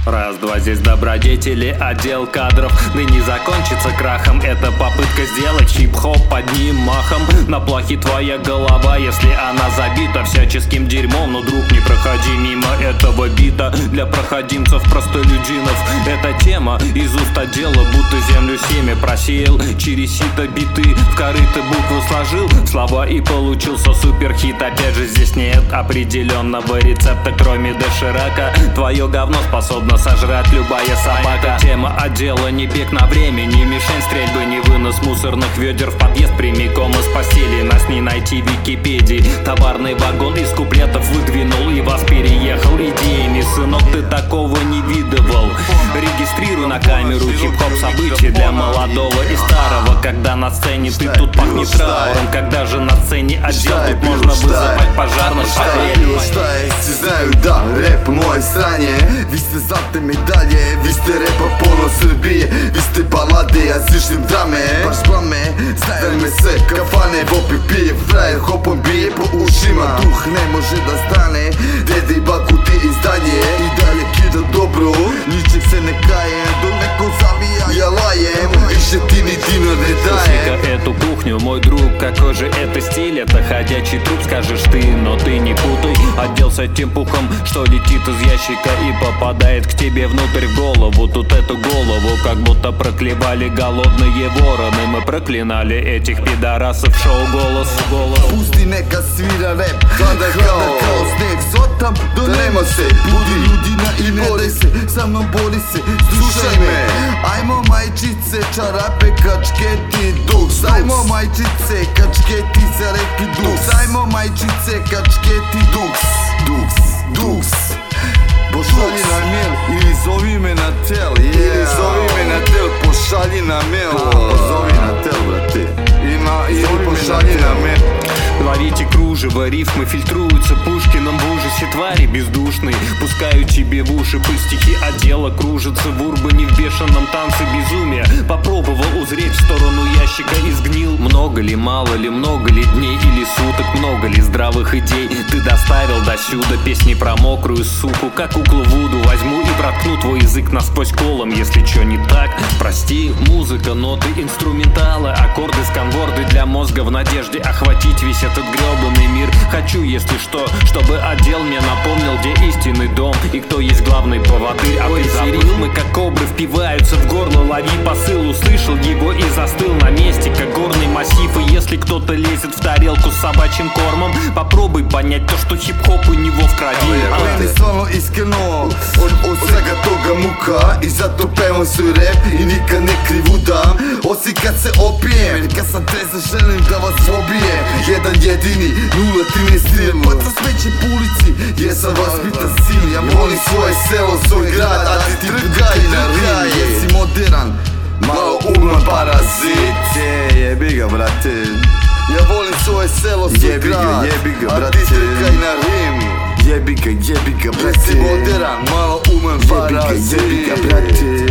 Раз, два, здесь добродетели, отдел кадров. Ныне закончится крахом эта попытка сделать хип-хоп одним махом. На плахе твоя голова, если она забита всяческим дерьмом. Но, друг, не проходи мимо этого бита. Для проходимцев, простолюдинов эта тема из уст отдела, будто землю семя просеял. Через сито биты в корыто буквы сложил слова и получился суперхит. Опять же, здесь нет определенного рецепта, кроме доширака. Твое говно способно сожрать любая собака. Тема отдела не бег на время, не мишень стрельбы, не вынос мусорных ведер в подъезд прямиком из постели. Нас не найти в Википедии. Товарный вагон из куплетов выдвинул и вас переехал идеями. Сынок, ты такого не видывал. Регистрируй на камеру хип-хоп события для молодого и старого. Когда на сцене ты, тут пахнет трауром. Когда же на сцене отдел, тут можно вызывать пожарных. Ti znaju da rap u mojoj strani. Vi ste zlatne medalje, vi ste repa ponos Srbije. Vi ste balade, ja zvišnim drame, baš blame. Znaju me sve kafane, vopi pije, frajer hopom bije po ušima. Duh ne može da stane, dede i baku ti izdanje. I dalje kida dobro, ničeg se ne kaje. Do neko zavija, ja lajem, i še ti ni dino ne dajem. Эту кухню, мой друг, какой же это стиль? Это ходячий труп, скажешь ты, но ты не путай. Оделся тем пухом, что летит из ящика и попадает к тебе внутрь в голову. Тут эту голову как будто проклевали голодные вороны. Мы проклинали этих пидорасов в шоу «Голос». Pusti neka svira rap, hlada kao sneg. Zotam, do nema se, budi ljudina i ne daj se. Sa mnom bori se, slušaj me. Ajmo majčice, čarape, kačketi, duks. Ajmo majčice, kačketi, za reki duks. Ajmo majčice, kačketi, duks. Duks. Pošalji na mail ili zovi me na tel. Ili zovi me na tel, pošalji na mail. Zovi na tel, brate. Ili pošalji na mail. Ловите кружево, рифмы фильтруются Пушкиным в ужасе, твари бездушные. Пускаю тебе в уши пыль, стихи отдела кружатся в урбане в бешеном танце безумия. Попробовал узреть в сторону ящика и сгнил. Много ли, мало ли, много ли дней или суток, много ли здравых идей ты доставил досюда? Песни про мокрую суку, как куклу Вуду возьму и проткну твой язык насквозь колом. Если чё не так, прости. Музыка, ноты, инструменталы, аккорды, сканворды для мозга в надежде охватить весь этот грёбаный мир. Хочу, если что, чтобы отдел мне напомнил, где истинный дом и кто есть главный поводырь. А эти ритмы, как кобры, впиваются в горло. Лови посыл, услышал его и застыл на месте, как горный массив. И если кто-то лезет в тарелку с собачьим кормом, попробуй понять то, что хип-хоп у него в крови. Meni stvarno iskreno od svega toga muka. I zato pevam svoj rap i nikad ne krivudam. Osim kad se opijem, kad sam trezan želim da vas obijem. Jedan jedini, 0-13 Baca smeće po ulici, jer sam vaspitan sin. Ja volim svoje selo, svoj grad, a ti trgaj na rim. Jesi moderan, malo uman parazit. Jebi ga, brate. Ja volim svoje selo, svoj grad, a ti trgaj na rim. Jebi ga, brate. Jesi moderan, malo uman parazit. Jebi ga, brate.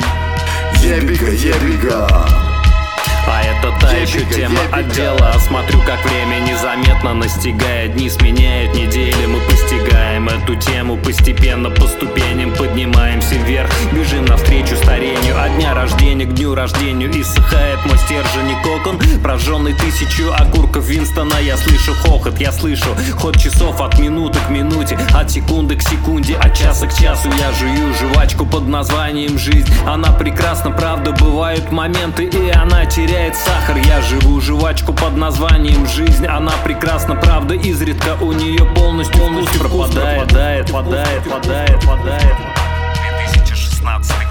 Jebi ga. А это та еще тема отдела. Смотрю, как время незаметно настигает. Дни сменяют недели, мы постигаем эту тему. Постепенно по ступеням поднимаемся вверх. Бежим навстречу старению. От дня рождения к дню рождению иссыхает мой стержень и кокон, прожженный 1000 окурков Винстона. Я слышу хохот, я слышу ход часов от минуты к минуте, от секунды к секунде, от часа к часу. Я жую жвачку под названием жизнь. Она прекрасна, правда, бывают моменты, и она теряет сахар. Я живу жвачку под названием жизнь. Она прекрасна, правда, изредка у нее полностью вкус пропадает. 2016